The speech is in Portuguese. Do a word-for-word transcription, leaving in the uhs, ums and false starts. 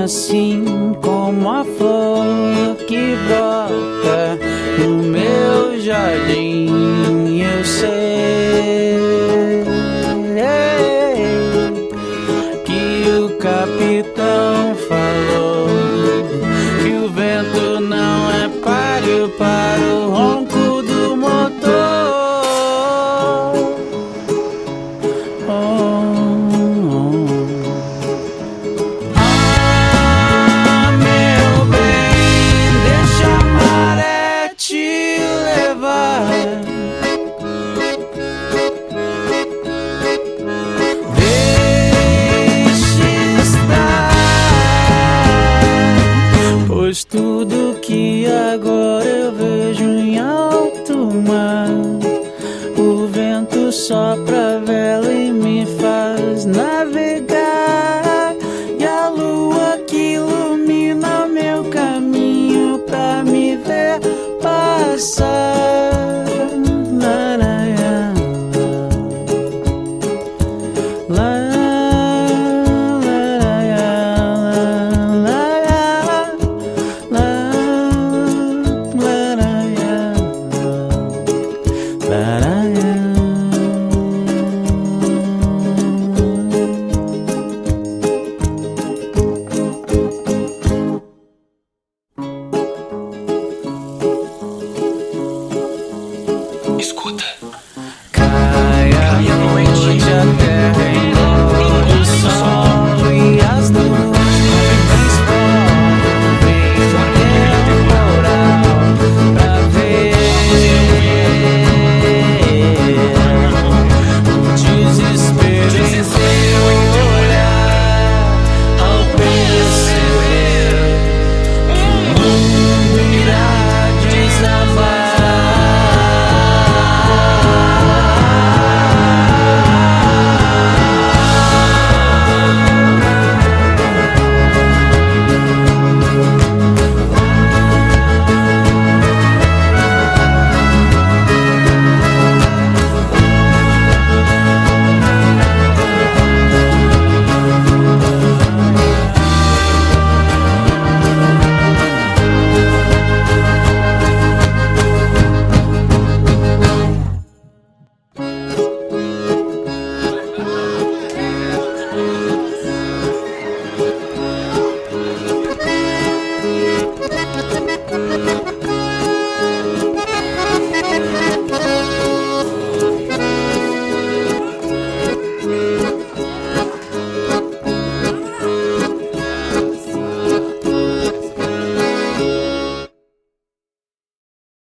assim como a flor que brota no meu jardim. Eu sei que o capitão falou que o vento não é páreo para o ronco do motor. Oh. Pois tudo que agora eu vejo em alto mar, o vento sopra a vela e me faz navegar, e a lua que ilumina meu caminho pra me ver passar. Escuta.